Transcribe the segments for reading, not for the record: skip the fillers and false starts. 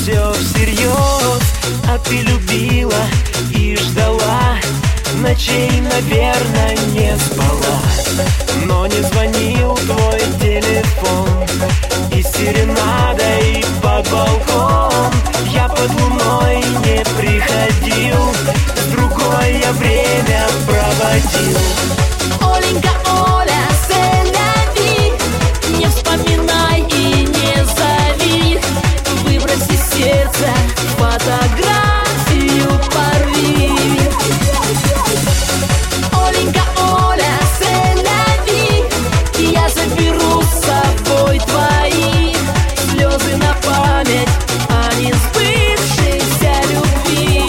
все всерьез, а ты любила и ждала. Ночей, наверное, не спала, но не звонил твой телефон. И серенадой под балкон я под луной не приходил, с другой я время проводил. Оленька, Оля, сэляви, не вспоминай и не зови. Выбрось из сердца фотографию, порви. Оленька, Оля, сэляви, я заберу с собой твои слезы на память о несбывшейся любви.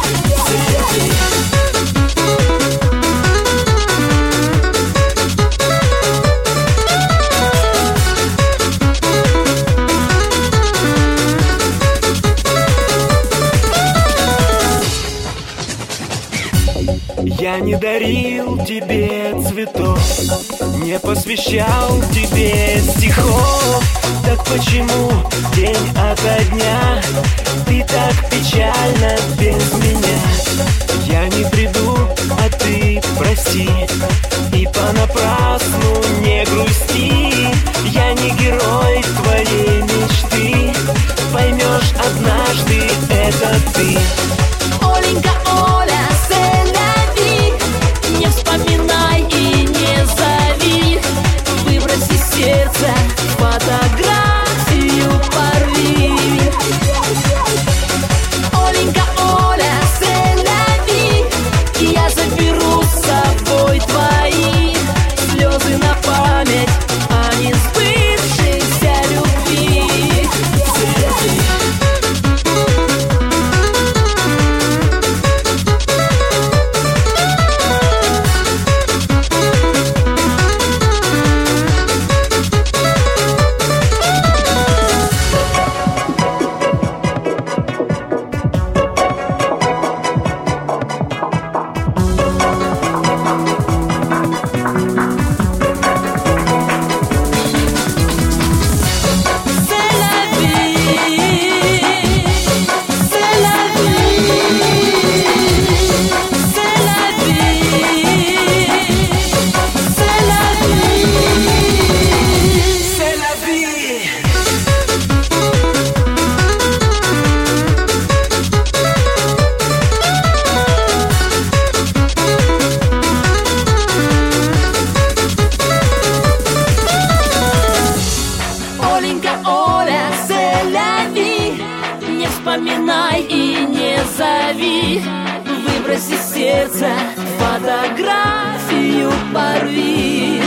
Я не дарил тебе цветов, не посвящал тебе стихов. Так почему день ото дня ты так печально без меня? Я не приду, а ты прости, и понапрасну не грусти. Я не герой твоей мечты, поймешь однажды, это ты. Оленька, Оля, сэляви, не вспоминай и не зови. Выбрось из сердца фотографию, порви. Оленька, Оля, сэляви, я заберу с собой твои слезы на память о несбывшейся любви. Оленька, Оля, сэляви, не вспоминай и не зови. Выбрось из сердца фотографию, порви.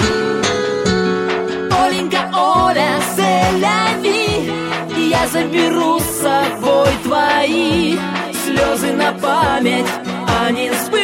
Оленька, Оля, сэляви, я заберу с собой твои слезы на память о несбывшейся